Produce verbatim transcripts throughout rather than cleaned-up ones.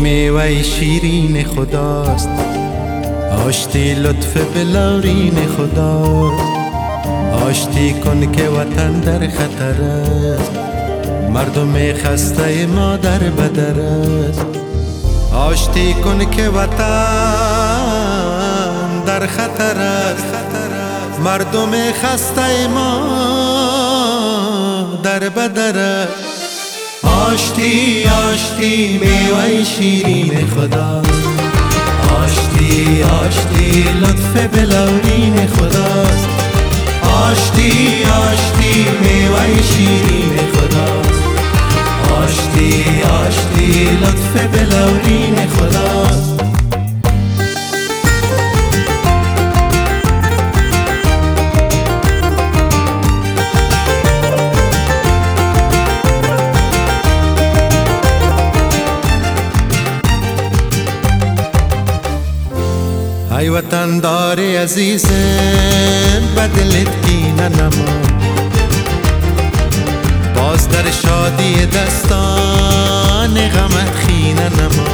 میوه شیرین خداست، آشتی لطف بلورین خداست. آشتی کن که وطن در خطر است، مردم خسته ما در بدر است. آشتی کن که وطن در خطر است، مردم خسته ما در بدر است. آشتی آشتی میوه شیرین خداست، آشتی آشتی لطف بلورین خداست. آشتی آشتی میوه شیرین خداست، آشتی آشتی لطف بلورین خداست. ای وطن دار عزیز بدلت کینه نما، باز در شادی دستان غمت خینه نما.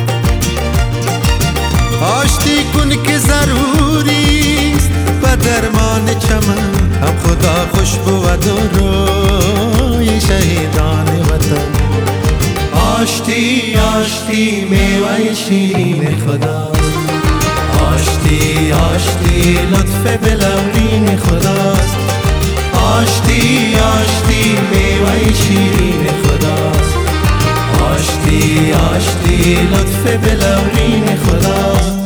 آشتی کن که ضروریست و درمان چمن، هم خدا خوش بود و روی شهیدان وطن. آشتی آشتی میوه شیرین خداست، آشتی آشتی لطف بلورین خداست. آشتی آشتی میوه شیرین خداست، آشتی آشتی لطف بلورین خداست.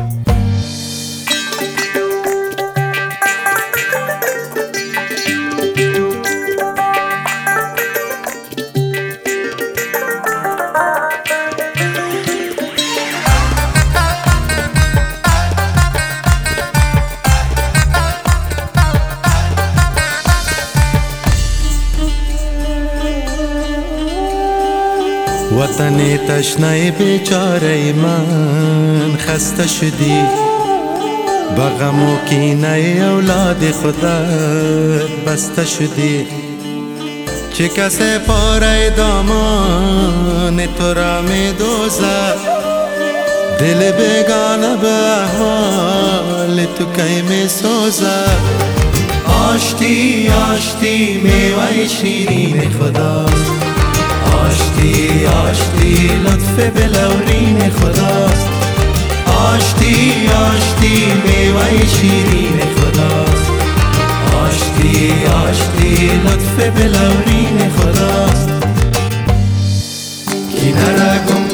وطن تشنه بیچاره من خسته شدی، با غم و کینه اولاد خودت بسته شدی. چه کسی پاره دامان تو را می دوزد، دل بیگانه به احوال تو کی می سوزد. آشتی آشتی میوه شیرین خداست، آشتی آشتی لطف بلورین خداست. آشتی آشتی میوه شیرین خداست، آشتی آشتی لطف بلورین خداست. کینه را گم